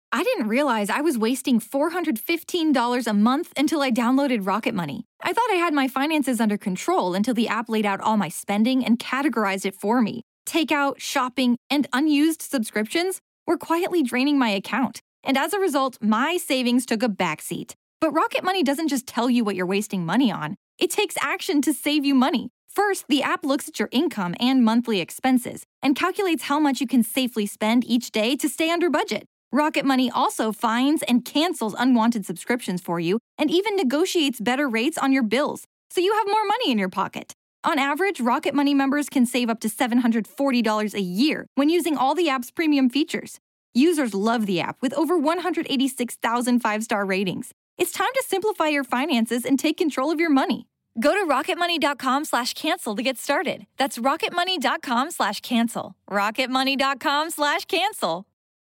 I didn't realize I was wasting $415 a month until I downloaded Rocket Money. I thought I had my finances under control until the app laid out all my spending and categorized it for me. Takeout, shopping, and unused subscriptions were quietly draining my account. And as a result, my savings took a backseat. But Rocket Money doesn't just tell you what you're wasting money on. It takes action to save you money. First, the app looks at your income and monthly expenses and calculates how much you can safely spend each day to stay under budget. Rocket Money also finds and cancels unwanted subscriptions for you and even negotiates better rates on your bills, so you have more money in your pocket. On average, Rocket Money members can save up to $740 a year when using all the app's premium features. Users love the app with over 186,000 five-star ratings. It's time to simplify your finances and take control of your money. Go to rocketmoney.com/cancel to get started. That's rocketmoney.com/cancel. rocketmoney.com/cancel.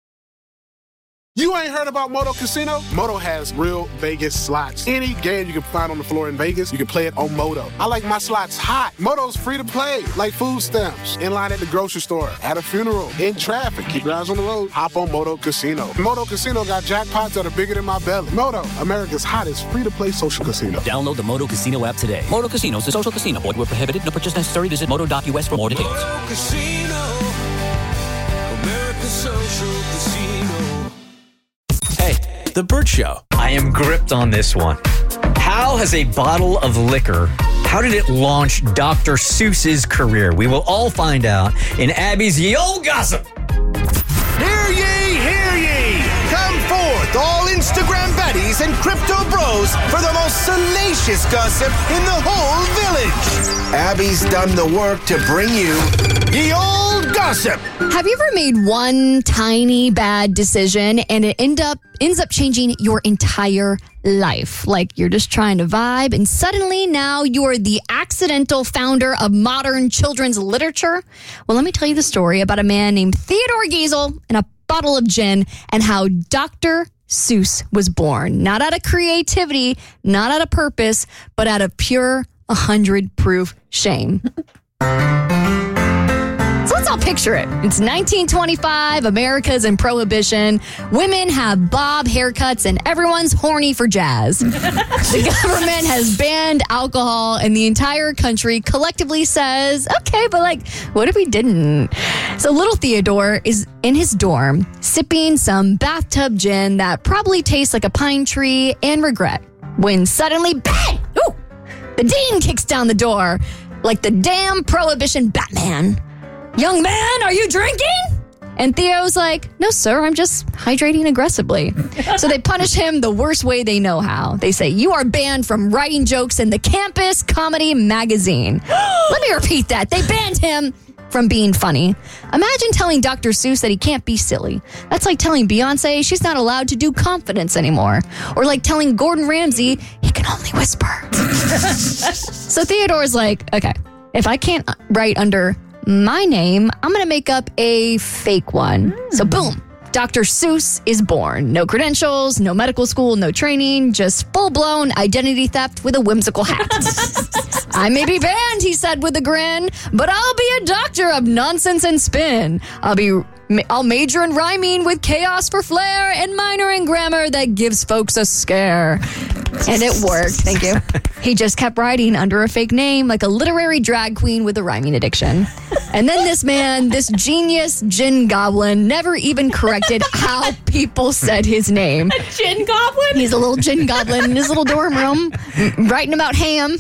You ain't heard about Moto Casino? Moto has real Vegas slots. Any game you can find on the floor in Vegas, you can play it on Moto. I like my slots hot. Moto's free to play, like food stamps. In line at the grocery store, at a funeral, in traffic. Keep your eyes on the road. Hop on Moto Casino. Moto Casino got jackpots that are bigger than my belly. Moto, America's hottest free-to-play social casino. Download the Moto Casino app today. Moto Casino is a social casino. Void where prohibited. No purchase necessary. Visit moto.us for more details. Moto Casino, America's social casino. Hey, The Burt Show. I am gripped on this one. How has a bottle of liquor, how did it launch Dr. Seuss's career? We will all find out in Abby's Ye Olde Gossip. Hear ye, hear ye! Come forth, all Instagram baddies and crypto bros, for the most salacious gossip in the whole village. Abby's done the work to bring you Ye Olde Gossip. Have you ever made one tiny bad decision and it ends up changing your entire life? Like you're just trying to vibe and suddenly now you're the accidental founder of modern children's literature? Well, let me tell you the story about a man named Theodore Geisel and a bottle of gin and how Dr. Seuss was born. Not out of creativity, not out of purpose, but out of pure 100-proof shame. So let's all picture it. It's 1925, America's in Prohibition. Women have bob haircuts and everyone's horny for jazz. The government has banned alcohol and the entire country collectively says, okay, but what if we didn't? So little Theodore is in his dorm sipping some bathtub gin that probably tastes like a pine tree and regret when suddenly, bang! Ooh! The dean kicks down the door like the damn Prohibition Batman. Young man, are you drinking? And Theo's like, no, sir, I'm just hydrating aggressively. So they punish him the worst way they know how. They say, you are banned from writing jokes in the campus comedy magazine. Let me repeat that. They banned him from being funny. Imagine telling Dr. Seuss that he can't be silly. That's like telling Beyonce she's not allowed to do confidence anymore. Or like telling Gordon Ramsay he can only whisper. So Theodore's like, okay, if I can't write under my name, I'm going to make up a fake one. So boom, Dr. Seuss is born. No credentials, no medical school, no training, just full-blown identity theft with a whimsical hat. I may be banned, he said with a grin, but I'll be a doctor of nonsense and spin. I'll major in rhyming with chaos for flair and minor in grammar that gives folks a scare. And it worked. Thank you. He just kept writing under a fake name like a literary drag queen with a rhyming addiction. And then this man, this genius gin goblin, never even corrected how people said his name. A gin goblin? He's a little gin goblin in his little dorm room, writing about ham.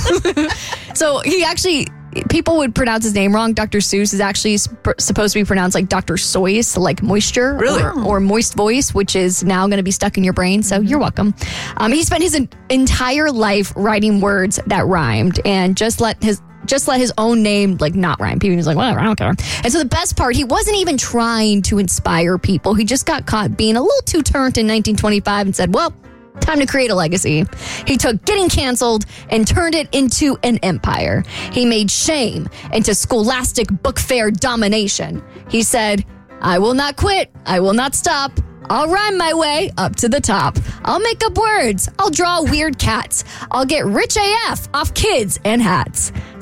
So people would pronounce his name wrong. Dr. Seuss is actually supposed to be pronounced like Dr. Seuss, like moisture. Really? Or moist voice, which is now going to be stuck in your brain. So you're welcome. He spent his entire life writing words that rhymed and just let his own name not rhyme. People was like, whatever, I don't care. And so the best part, he wasn't even trying to inspire people. He just got caught being a little too turned in 1925 and said, well, time to create a legacy. He took getting canceled and turned it into an empire. He made shame into scholastic book fair domination. He said, I will not quit. I will not stop. I'll rhyme my way up to the top. I'll make up words. I'll draw weird cats. I'll get rich AF off kids and hats.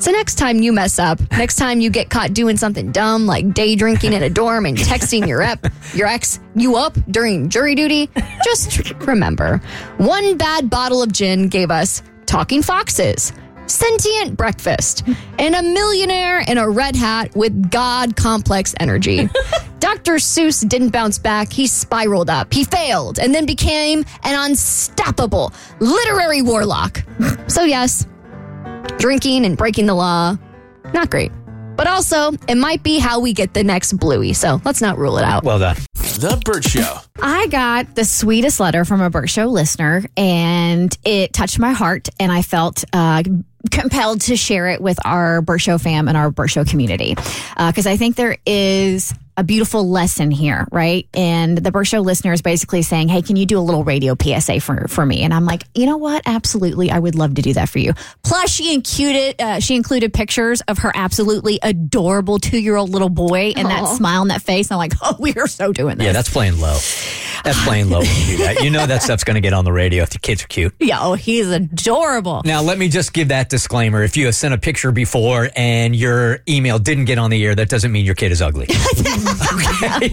So next time you mess up, next time you get caught doing something dumb like day drinking in a dorm and texting your ex you up during jury duty, just remember, one bad bottle of gin gave us talking foxes, sentient breakfast, and a millionaire in a red hat with God complex energy. Dr. Seuss didn't bounce back. He spiraled up. He failed and then became an unstoppable literary warlock. So yes, drinking and breaking the law, not great. But also, it might be how we get the next Bluey. So let's not rule it out. Well done. The Burt Show. I got the sweetest letter from a Burt Show listener, and it touched my heart, and I felt compelled to share it with our Burt Show fam and our Burt Show community. Because I think there is a beautiful lesson here, right? And the Burt Show listener is basically saying, hey, can you do a little radio PSA for me? And I'm like, you know what? Absolutely. I would love to do that for you. Plus, she included pictures of her absolutely adorable 2-year-old little boy and that smile on that face. I'm like, oh, we are so doing this. Yeah, that's playing low. That's playing low when you do that. You know that stuff's going to get on the radio if the kids are cute. Yeah, oh, he's adorable. Now, let me just give that disclaimer. If you have sent a picture before and your email didn't get on the air, that doesn't mean your kid is ugly. Okay.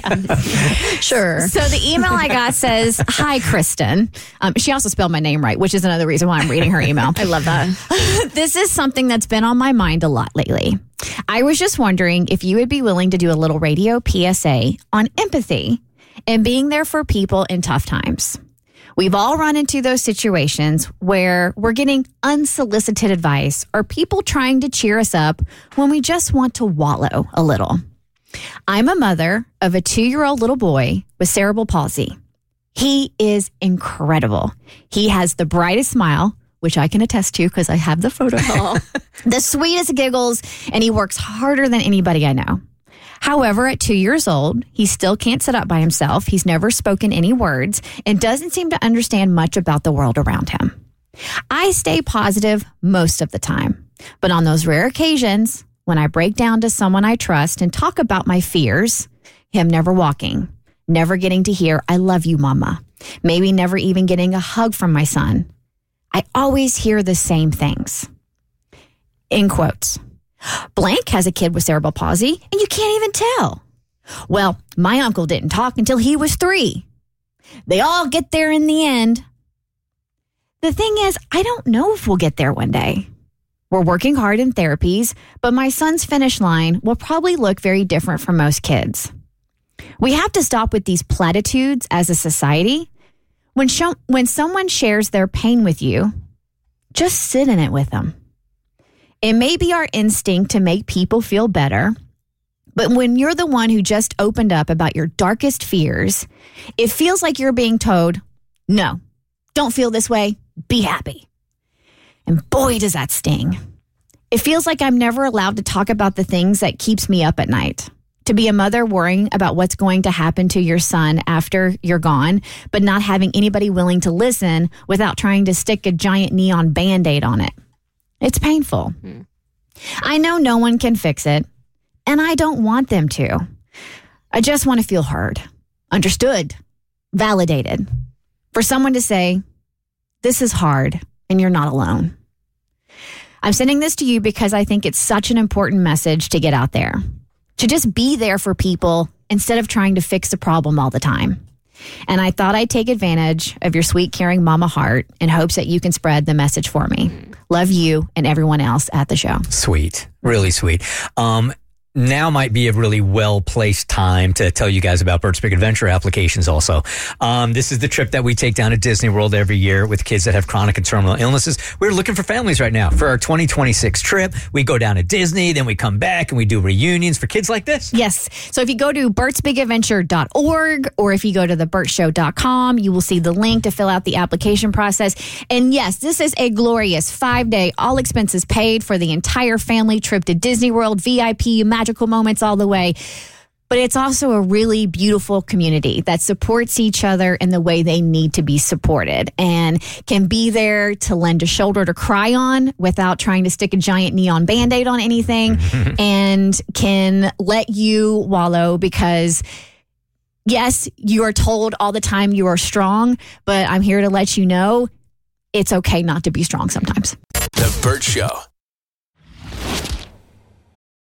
Sure. So the email I got says, hi, Kristen. She also spelled my name right, which is another reason why I'm reading her email. I love that. This is something that's been on my mind a lot lately. I was just wondering if you would be willing to do a little radio PSA on empathy and being there for people in tough times. We've all run into those situations where we're getting unsolicited advice or people trying to cheer us up when we just want to wallow a little. I'm a mother of a 2-year-old little boy with cerebral palsy. He is incredible. He has the brightest smile, which I can attest to because I have the photo. The sweetest giggles, and he works harder than anybody I know. However, at 2 years old, he still can't sit up by himself. He's never spoken any words and doesn't seem to understand much about the world around him. I stay positive most of the time, but on those rare occasions, when I break down to someone I trust and talk about my fears, him never walking, never getting to hear, I love you, Mama, maybe never even getting a hug from my son, I always hear the same things. In quotes. Blank has a kid with cerebral palsy, and you can't even tell. Well, my uncle didn't talk until he was 3. They all get there in the end. The thing is, I don't know if we'll get there one day. We're working hard in therapies, but my son's finish line will probably look very different from most kids. We have to stop with these platitudes as a society. When someone shares their pain with you, just sit in it with them. It may be our instinct to make people feel better, but when you're the one who just opened up about your darkest fears, it feels like you're being told, no, don't feel this way, be happy. And boy, does that sting. It feels like I'm never allowed to talk about the things that keeps me up at night. To be a mother worrying about what's going to happen to your son after you're gone, but not having anybody willing to listen without trying to stick a giant neon Band-Aid on it. It's painful. I know no one can fix it, and I don't want them to. I just want to feel heard, understood, validated. For someone to say, this is hard, and you're not alone. I'm sending this to you because I think it's such an important message to get out there. To just be there for people instead of trying to fix the problem all the time. And I thought I'd take advantage of your sweet, caring mama heart in hopes that you can spread the message for me. Love you and everyone else at the show. Sweet. Really sweet. Now might be a really well-placed time to tell you guys about Burt's Big Adventure applications also. This is the trip that we take down to Disney World every year with kids that have chronic and terminal illnesses. We're looking for families right now for our 2026 trip. We go down to Disney, then we come back and we do reunions for kids like this. Yes. So if you go to burtsbigadventure.org or if you go to theburtshow.com, you will see the link to fill out the application process. And yes, this is a glorious 5-day, all expenses paid for the entire family trip to Disney World, VIP, magical moments all the way. But it's also a really beautiful community that supports each other in the way they need to be supported and can be there to lend a shoulder to cry on without trying to stick a giant neon Band-Aid on anything and can let you wallow because, yes, you are told all the time you are strong, but I'm here to let you know it's okay not to be strong sometimes. The Burt Show.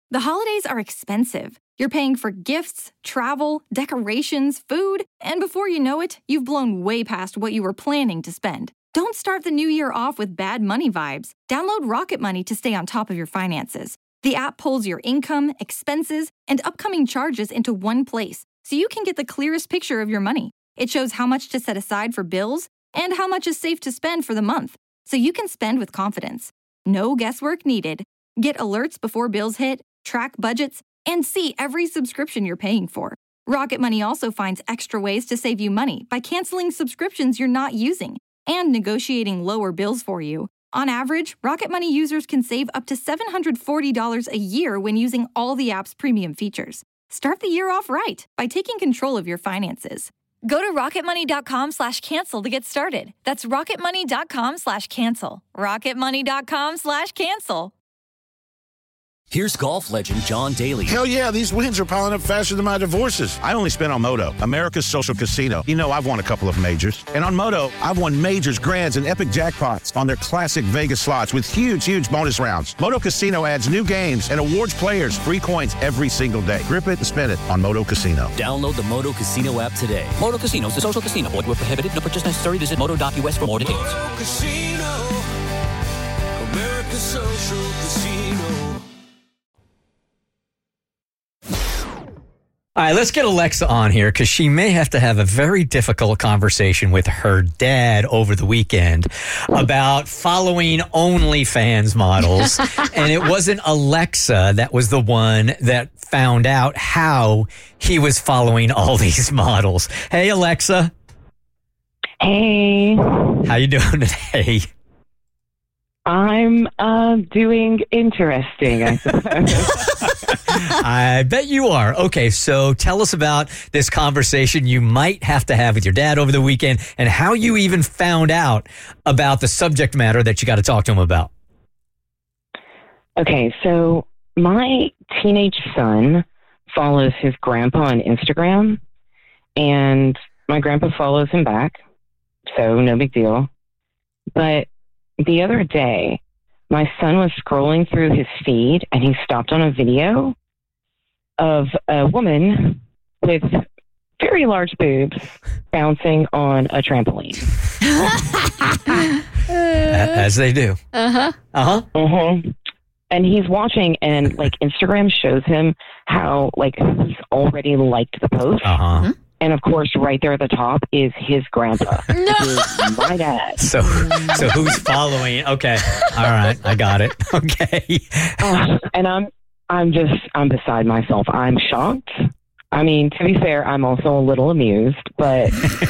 The holidays are expensive. You're paying for gifts, travel, decorations, food, and before you know it, you've blown way past what you were planning to spend. Don't start the new year off with bad money vibes. Download Rocket Money to stay on top of your finances. The app pulls your income, expenses, and upcoming charges into one place, so you can get the clearest picture of your money. It shows how much to set aside for bills and how much is safe to spend for the month, so you can spend with confidence. No guesswork needed. Get alerts before bills hit, track budgets, and see every subscription you're paying for. Rocket Money also finds extra ways to save you money by canceling subscriptions you're not using and negotiating lower bills for you. On average, Rocket Money users can save up to $740 a year when using all the app's premium features. Start the year off right by taking control of your finances. Go to rocketmoney.com/cancel to get started. That's rocketmoney.com/cancel. rocketmoney.com/cancel. Here's golf legend John Daly. Hell yeah, these wins are piling up faster than my divorces. I only spent on Moto, America's social casino. You know, I've won a couple of majors. And on Moto, I've won majors, grands, and epic jackpots on their classic Vegas slots with huge bonus rounds. Moto Casino adds new games and awards players free coins every single day. Grip it and spin it on Moto Casino. Download the Moto Casino app today. Moto Casino is a social casino. Void where prohibited. No purchase necessary. Visit moto.us for more details. Moto Casino, America's social casino. All right, let's get Alexa on here because she may have to have a very difficult conversation with her dad over the weekend about following OnlyFans models. And it wasn't Alexa that was the one that found out how he was following all these models. Hey, Alexa. Hey. How you doing today? I'm doing interesting, I suppose. I bet you are. Okay, so tell us about this conversation you might have to have with your dad over the weekend and how you even found out about the subject matter that you got to talk to him about. Okay, so my teenage son follows his grandpa on Instagram, and my grandpa follows him back, so no big deal. But the other day, my son was scrolling through his feed, and he stopped on a video of a woman with very large boobs bouncing on a trampoline. As they do. Uh-huh. Uh-huh. Mm-hmm. And he's watching, and, like, Instagram shows him how, like, he's already liked the post. Uh-huh. And, of course, right there at the top is his grandpa. No. Is my dad. So who's following? Okay. All right. I got it. Okay. And I'm beside myself. I'm shocked. I mean, to be fair, I'm also a little amused, but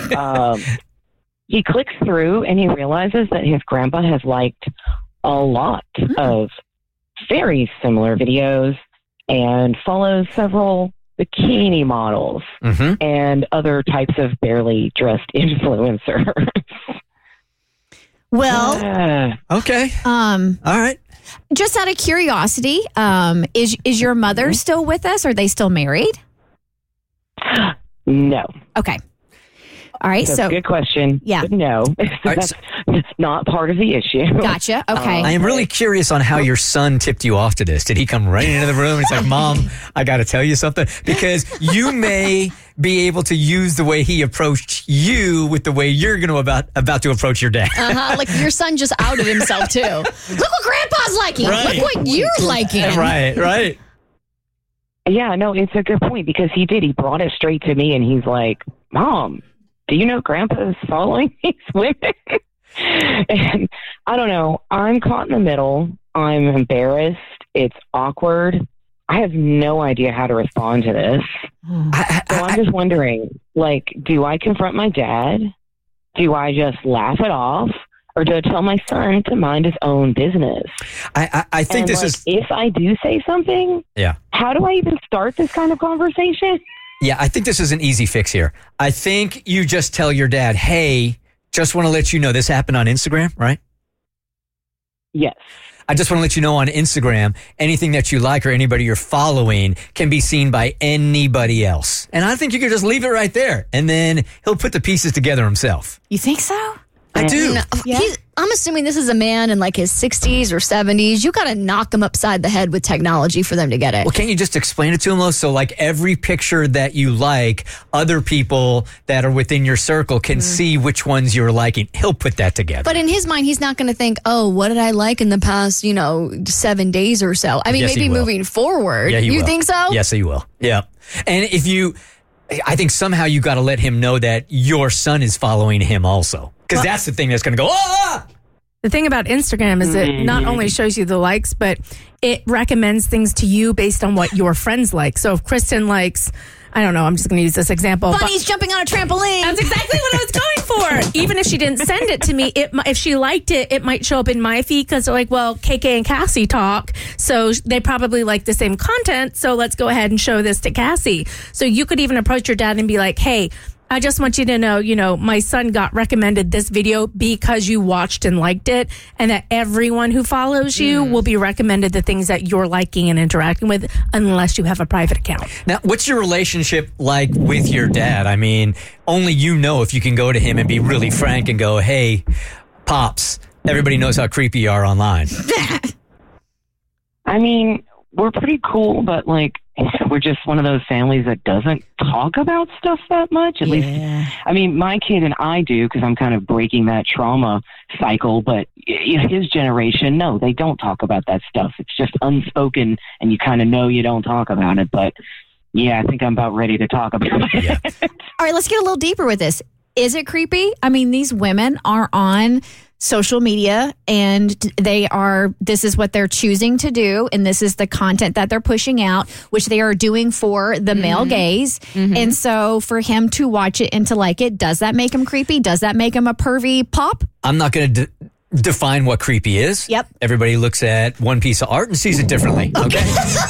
he clicks through and he realizes that his grandpa has liked a lot of very similar videos and follows several bikini models and other types of barely dressed influencers. Well, okay. All right. Just out of curiosity, is your mother still with us? Are they still married? No. Okay. All right. That's so a good question. Yeah. But no, that's not part of the issue. Gotcha. Okay. I am really curious on how your son tipped you off to this. Did he come right into the room and he's like, Mom, I got to tell you something? Because you may be able to use the way he approached you with the way you're going to about to approach your dad. Like your son just outed himself too. Look what Grandpa's liking. Right. Look what you're liking. Right. Yeah, no, it's a good point because he did. He brought it straight to me and he's like, Mom, do you know Grandpa's following these women? And I don't know. I'm caught in the middle. I'm embarrassed. It's awkward. I have no idea how to respond to this. So I'm just wondering, like, do I confront my dad? Do I just laugh it off? Or do I tell my son to mind his own business? I think this is... If I do say something, how do I even start this kind of conversation? Yeah, I think this is an easy fix here. I think you just tell your dad, hey, just want to let you know this happened on Instagram, right? Yes. I just want to let you know on Instagram, anything that you like or anybody you're following can be seen by anybody else. And I think you could just leave it right there. And then he'll put the pieces together himself. You think so? I do. No, I'm assuming this is a man in like his 60s or 70s. You got to knock him upside the head with technology for them to get it. Well, can't you just explain it to him, though? So, like, every picture that you like, other people that are within your circle can see which ones you're liking. He'll put that together. But in his mind, he's not going to think, oh, what did I like in the past, 7 days or so? I mean, Yes, he maybe will. moving forward. Yeah, he you will. think so? Yes, he will. Yeah. And I think somehow you got to let him know that your son is following him also. Because that's the thing that's going to go, ah! The thing about Instagram is it not only shows you the likes, but it recommends things to you based on what your friends like. So if Kristen likes, I don't know, I'm just going to use this example. Bunnies jumping on a trampoline. That's exactly what I was going for. Even if she didn't send it to me, if she liked it, it might show up in my feed because they're like, well, KK and Cassie talk. So they probably like the same content. So let's go ahead and show this to Cassie. So you could even approach your dad and be like, hey, I just want you to know, my son got recommended this video because you watched and liked it, and that everyone who follows you will be recommended the things that you're liking and interacting with unless you have a private account. Now, what's your relationship like with your dad? I mean, only you know if you can go to him and be really frank and go, hey, Pops, everybody knows how creepy you are online. I mean, we're pretty cool, but we're just one of those families that doesn't talk about stuff that much. At least, I mean, my kid and I do because I'm kind of breaking that trauma cycle. But his generation, no, they don't talk about that stuff. It's just unspoken, and you kind of know you don't talk about it. But yeah, I think I'm about ready to talk about it. Yeah. All right, let's get a little deeper with this. Is it creepy? I mean, these women are on social media and this is what they're choosing to do. And this is the content that they're pushing out, which they are doing for the male gaze. And so for him to watch it and to like it, does that make him creepy? Does that make him a pervy pop? I'm not going to define what creepy is. Yep. Everybody looks at one piece of art and sees it differently. Okay.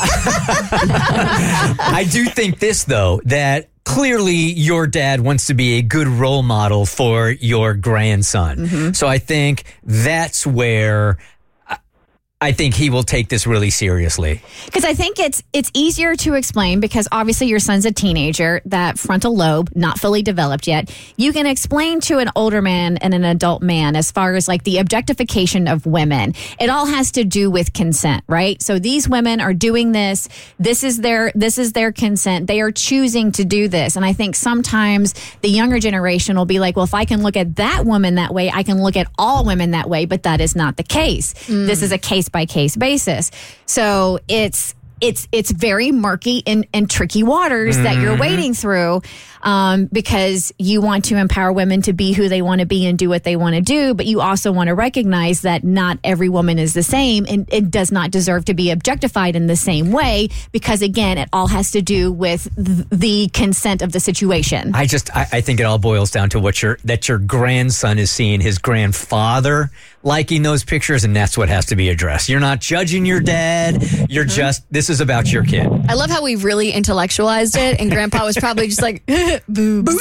I do think this, though, that clearly your dad wants to be a good role model for your grandson. So I think that's where I think he will take this really seriously. Because I think it's easier to explain because obviously your son's a teenager, that frontal lobe not fully developed yet. You can explain to an older man and an adult man as far as like the objectification of women. It all has to do with consent, right? So these women are doing this. This is their consent. They are choosing to do this. And I think sometimes the younger generation will be like, well, if I can look at that woman that way, I can look at all women that way. But that is not the case. This is a case by case basis. So it's very murky and tricky waters that you're wading through because you want to empower women to be who they want to be and do what they want to do. But you also want to recognize that not every woman is the same and it does not deserve to be objectified in the same way because, again, it all has to do with the consent of the situation. I think it all boils down to that your grandson is seeing his grandfather liking those pictures, and that's what has to be addressed. You're not judging your dad. You're this is about your kid. I love how we really intellectualized it, and Grandpa was probably just like, boobs.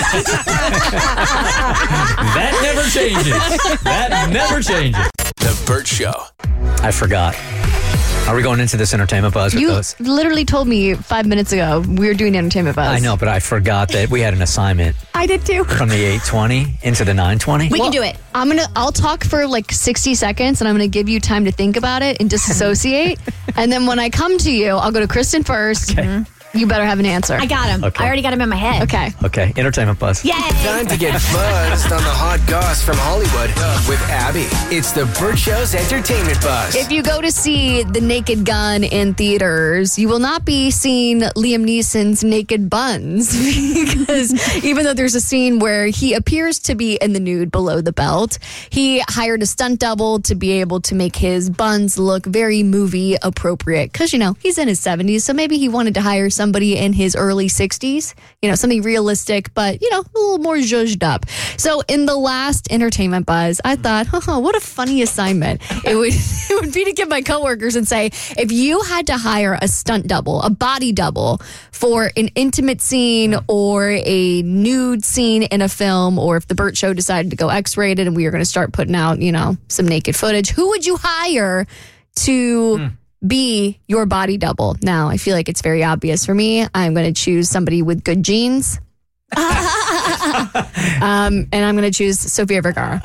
That never changes. That never changes. The Burt Show. I forgot. Are we going into this entertainment buzz with You those? literally told me 5 minutes ago we were doing entertainment buzz. I know, but I forgot that we had an assignment I did too. from the 820 into the 920. We can do it. I'll talk for like 60 seconds and I'm going to give you time to think about it and disassociate. And then when I come to you, I'll go to Kristen first. Okay. You better have an answer. I got him. Okay. I already got him in my head. Okay. Okay, entertainment buzz. Yay! Time to get buzzed on the hot goss from Hollywood with Abby. It's the Burt Show's Entertainment Buzz. If you go to see The Naked Gun in theaters, you will not be seeing Liam Neeson's naked buns because even though there's a scene where he appears to be in the nude below the belt, he hired a stunt double to be able to make his buns look very movie appropriate because, he's in his 70s, so maybe he wanted to hire somebody in his early 60s, something realistic, but, a little more zhuzhed up. So in the last entertainment buzz, I thought, what a funny assignment. It would be to give my coworkers and say, if you had to hire a stunt double, a body double for an intimate scene or a nude scene in a film, or if the Burt Show decided to go X-rated and we were going to start putting out, some naked footage, who would you hire to be your body double? Now, I feel like it's very obvious for me. I'm going to choose somebody with good genes. And I'm going to choose Sofia Vergara.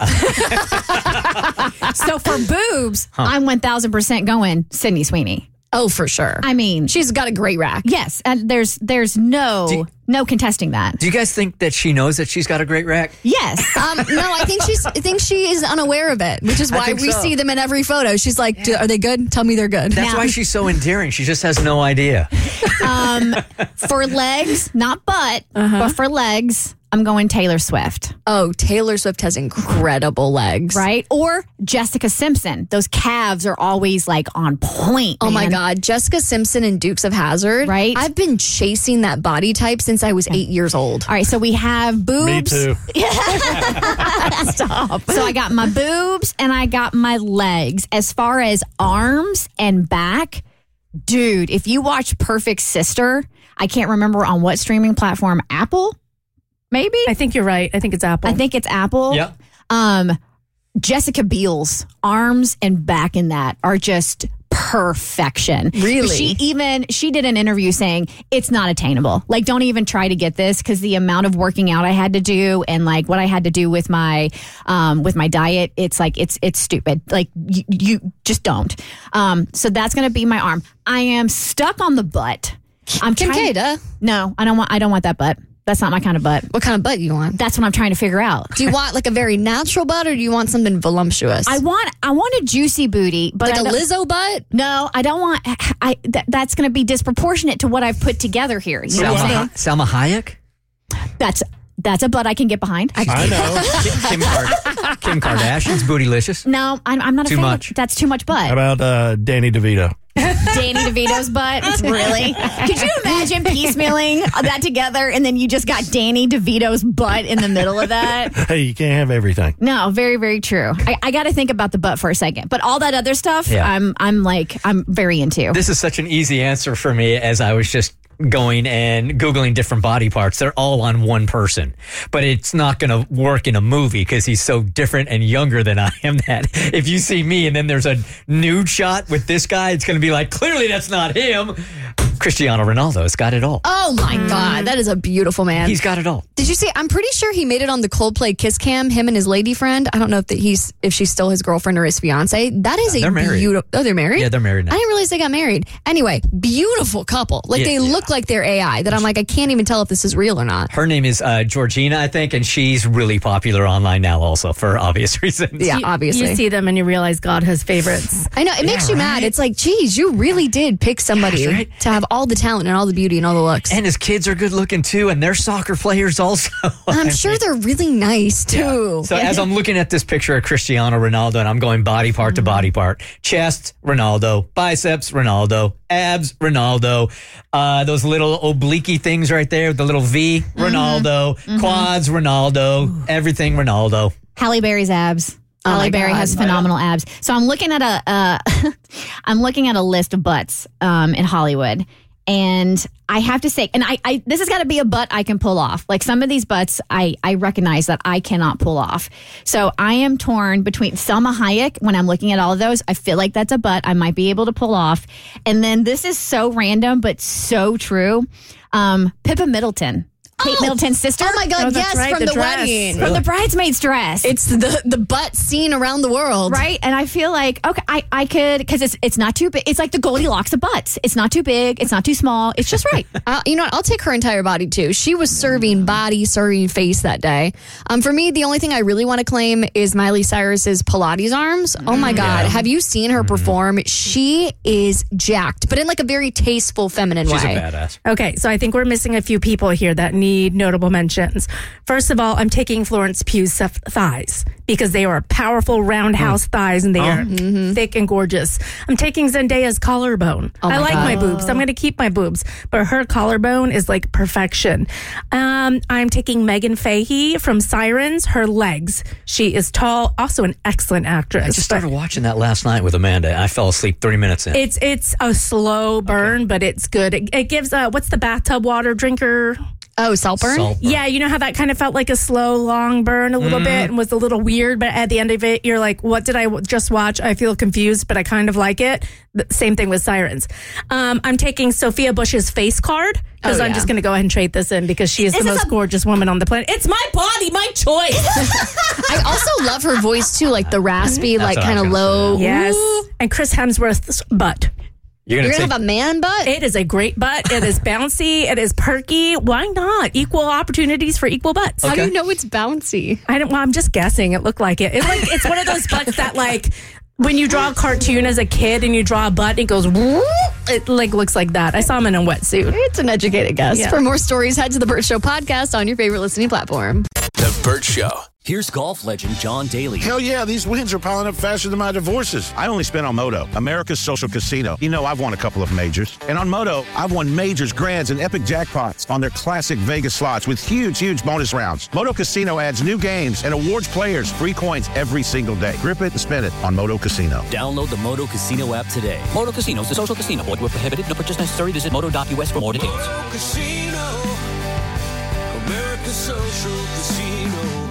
So for boobs, I'm 1000% going Sydney Sweeney. Oh, for sure. I mean, she's got a great rack. Yes, and there's no contesting that. Do you guys think that she knows that she's got a great rack? Yes. No, I think she is unaware of it, which is why we see them in every photo. She's like, are they good? Tell me they're good. That's why she's so endearing. She just has no idea. For legs, not butt, but for legs, I'm going Taylor Swift. Oh, Taylor Swift has incredible legs. Right? Or Jessica Simpson. Those calves are always like on point. Oh my God. Jessica Simpson and Dukes of Hazzard. Right? I've been chasing that body type since I was 8 years old. All right. So we have boobs. Me too. Stop. So I got my boobs and I got my legs. As far as arms and back, dude, if you watch Perfect Sister, I can't remember on what streaming platform, Apple? Maybe? I think you're right. I think it's Apple. I think it's Apple. Yep. Jessica Biel's arms and back in that are just perfection. Really? She did an interview saying it's not attainable. Like, don't even try to get this because the amount of working out I had to do and like what I had to do with my diet, it's like it's stupid. Like you just don't. So that's gonna be my arm. I am stuck on the butt. I'm Kincaid. No, I don't want that butt. That's not my kind of butt. What kind of butt do you want? That's what I'm trying to figure out. Do you want like a very natural butt or do you want something voluptuous? I want a juicy booty, but like a Lizzo butt? No, I don't want. That's going to be disproportionate to what I've put together here. You know what I'm saying? Salma Hayek? That's a butt I can get behind. I know. Kim Kardashian's bootylicious. No, I'm not a Too fan. much. That's too much butt. How about Danny DeVito? Danny DeVito's butt? Really? Could you imagine piecemealing that together and then you just got Danny DeVito's butt in the middle of that? Hey, you can't have everything. No, very, very true. I got to think about the butt for a second. But all that other stuff, I'm very into. This is such an easy answer for me as I was just going and Googling different body parts. They're all on one person, but it's not going to work in a movie because he's so different and younger than I am that if you see me and then there's a nude shot with this guy, it's going to be like, clearly that's not him. Cristiano Ronaldo's got it all. Oh my God, that is a beautiful man. He's got it all. Did you see? I'm pretty sure he made it on the Coldplay Kiss Cam. Him and his lady friend. I don't know if she's still his girlfriend or his fiance. That is they're married. beautiful. Oh, they're married. Yeah, they're married now. I didn't realize they got married. Anyway, beautiful couple. Like they look like they're AI. That I'm like, I can't even tell if this is real or not. Her name is Georgina, I think, and she's really popular online now, also for obvious reasons. Yeah, obviously. You see them and you realize God has favorites. I know it makes you mad. It's like, geez, you really did pick somebody to have all the talent and all the beauty and all the looks. And his kids are good looking too, and they're soccer players also. I'm sure they're really nice too. So as I'm looking at this picture of Cristiano Ronaldo, and I'm going body part to body part, chest, Ronaldo, biceps, Ronaldo, abs, Ronaldo, those little obliquey things right there, the little V, Ronaldo, quads, Ronaldo, everything Ronaldo. Halle Berry's abs. Halle Berry has phenomenal abs. So I'm looking at I'm looking at a list of butts in Hollywood. And I have to say, and I this has got to be a butt I can pull off. Like some of these butts, I recognize that I cannot pull off. So I am torn between Salma Hayek. When I'm looking at all of those, I feel like that's a butt I might be able to pull off. And then this is so random, but so true. Pippa Middleton. Kate Middleton's sister. Oh my God, yes, right, from the dress. wedding. From the bridesmaid's dress. It's the butt seen around the world. Right? And I feel like, okay, I could, because it's not too big. It's like the Goldilocks of butts. It's not too big. It's not too small. It's just right. You know what? I'll take her entire body too. She was serving body, serving face that day. For me, the only thing I really want to claim is Miley Cyrus's Pilates arms. Oh my God. Have you seen her perform? She is jacked, but in like a very tasteful, feminine way. She's a badass. Okay, so I think we're missing a few people here that need notable mentions. First of all, I'm taking Florence Pugh's thighs because they are powerhouse roundhouse thighs and they are thick and gorgeous. I'm taking Zendaya's collarbone. I like my boobs. I'm going to keep my boobs, but her collarbone is like perfection. I'm taking Megan Fahey from Sirens. Her legs. She is tall, also an excellent actress. I just started watching that last night with Amanda. I fell asleep 30 minutes in. It's a slow burn, but it's good. It gives what's the bathtub water drinker? Oh, salt burn? Yeah, you know how that kind of felt like a slow, long burn a little bit and was a little weird, but at the end of it, you're like, what did I just watch? I feel confused, but I kind of like it. The same thing with Sirens. I'm taking Sophia Bush's face card because I'm just going to go ahead and trade this in because she is the most gorgeous woman on the planet. It's my body, my choice. I also love her voice too, like the raspy, like kind of low. Yes. And Chris Hemsworth's butt. You're gonna have a man butt? It is a great butt. It is bouncy. It is perky. Why not? Equal opportunities for equal butts. How do you know it's bouncy? I'm just guessing. It looked like it. It's one of those butts that like when you draw a cartoon as a kid and you draw a butt and it goes whoop, it like looks like that. I saw him in a wetsuit. It's an educated guess. Yeah. For more stories, head to the Burt Show podcast on your favorite listening platform. The Burt Show. Here's golf legend John Daly. Hell yeah, these wins are piling up faster than my divorces. I only spent on Moto, America's social casino. You know, I've won a couple of majors. And on Moto, I've won majors, grands, and epic jackpots on their classic Vegas slots with huge bonus rounds. Moto Casino adds new games and awards players free coins every single day. Grip it and spin it on Moto Casino. Download the Moto Casino app today. Moto Casino is a social casino. Void where prohibited. No purchase necessary. Visit moto.us for more details. Moto Casino, America's social casino.